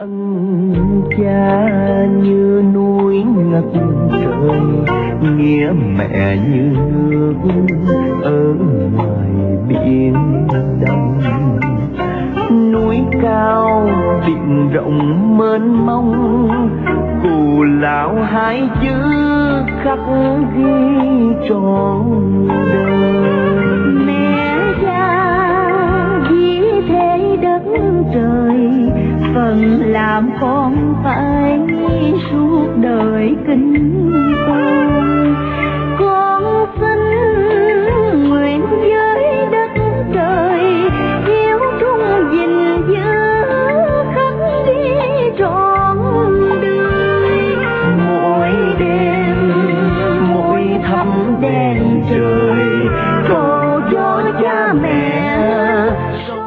Ân cha như núi ngập trời, nghĩa mẹ như nước ở ngoài biển đông. Núi cao biển rộng mênh mông, cù lao hai chữ khắc ghi trọn đời. Mẹ cha ghi thế đất trời, phần làm con phải suốt đời kính